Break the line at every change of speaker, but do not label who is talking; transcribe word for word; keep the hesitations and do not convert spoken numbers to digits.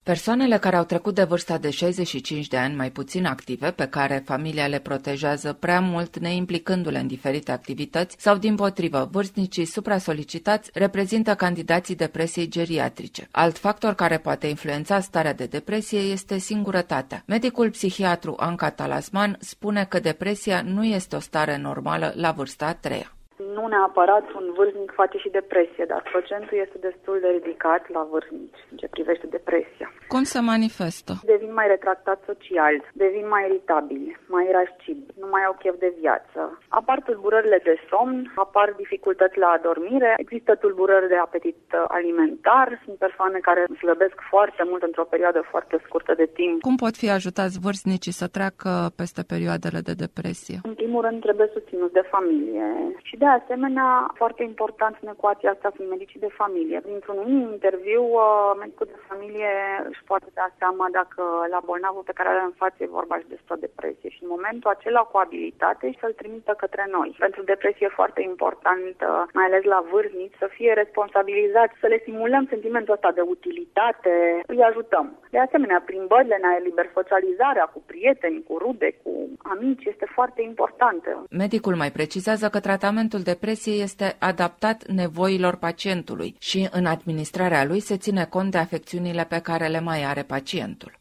Persoanele care au trecut de vârsta de șaizeci și cinci de ani mai puțin active, pe care familia le protejează prea mult neimplicându-le în diferite activități, sau dimpotrivă, vârstnicii supra-solicitați reprezintă candidații depresiei geriatrice. Alt factor care poate influența starea de depresie este singurătatea. Medicul psihiatru Anca Talasman spune că depresia nu este o stare normală la vârsta a treia.
Nu neapărat un vârstnic face și depresie, dar procentul este destul de ridicat la vârstnici în ce privește depresia.
Cum se manifestă?
Devin mai retractați social, devin mai iritabili, mai irascibili, nu mai au chef de viață. Apar tulburările de somn, apar dificultăți la adormire, există tulburări de apetit alimentar, sunt persoane care slăbesc foarte mult într-o perioadă foarte scurtă de timp.
Cum pot fi ajutați vârstnicii să treacă peste perioadele de depresie?
În primul rând trebuie susținuți de familie și de asemenea, foarte important în ecuația asta sunt medicii de familie. Dintr-un interviu, medicul de familie își poate da seama dacă la bolnavul pe care are în față e vorba și despre o depresie și în momentul acela cu abilitate și să-l trimită către noi. Pentru depresie e foarte important, mai ales la vârstnici, să fie responsabilizați, să le stimulăm sentimentul ăsta de utilitate, îi ajutăm. De asemenea, plimbările în aer liber, socializarea cu prieteni, cu rude, cu amici este foarte importantă.
Medicul mai precizează că tratamentul depresiei este adaptat nevoilor pacientului și în administrarea lui se ține cont de afecțiunile pe care le mai are pacientul.